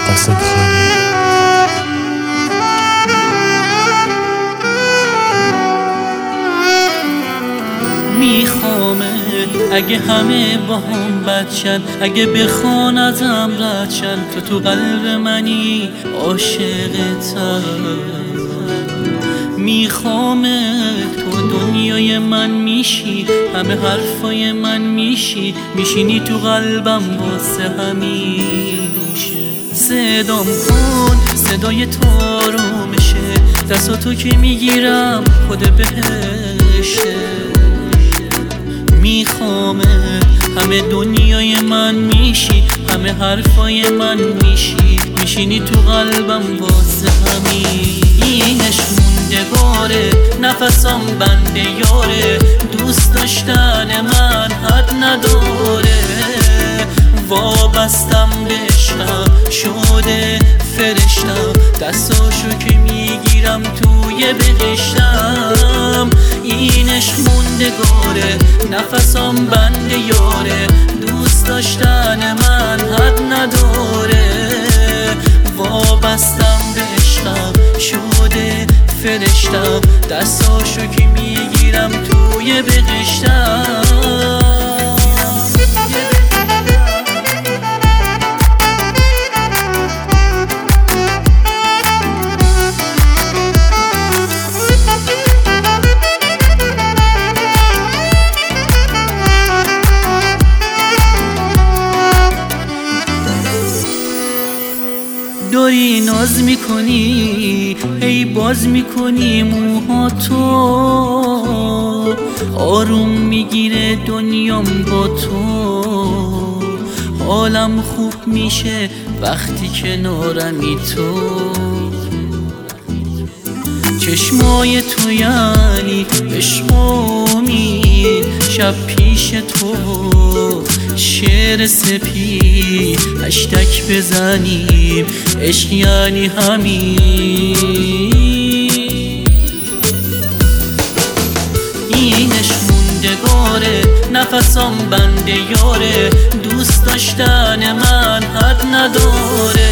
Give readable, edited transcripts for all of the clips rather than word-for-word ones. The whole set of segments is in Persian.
قاصد خانی. میخوامه اگه همه با هم بدشن، اگه بخوان ازم ردشن، تو قلب منی عاشقتم. میخوامه تو دنیای من میشی، همه حرفای من میشینی تو قلبم واسه همیشه. صدام کن صدای تو آرومشه، دستاتو که میگیرم خود بهشه. میخوامه همه دنیای من میشی، همه حرفای من میشینی تو قلبم واسه همینش. موندگاره نفسم بنده یاره، دوست داشتن من حد نداره. وابستم به عشقم شده فرشتم، دستاشو که میگیرم توی بهشتم. این عشق موندگاره نفسم بنده یاره، دوست داشتن من حد نداره. وابستم به عشقم شده فرشتم، دستاشو که میگیرم توی بهشتم. داری ناز میکنی ای باز میکنی موهاتو، آروم میگیره دنیام با تو. حالم خوب میشه وقتی کنارمی تو. چشمای تو یعنی عشق و امید، شب پیش تو شعر سپید. هشتک بزنیم عشق یعنی همین. این عشق موندگاره نفسم بنده یاره، دوست داشتن من حد نداره.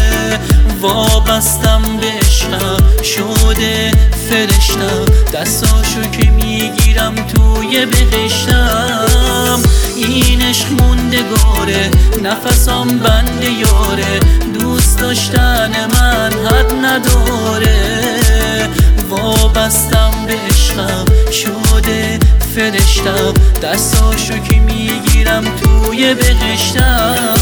وابستم به عشقم شده فرشتم، دستاشو که میگیرم توی بهشتم. این عشق موندگاره نفسم بنده یاره، دوست داشتن من حد نداره. وابستم به عشقم شده فرشتم، دستاشو که میگیرم توی بهشتم.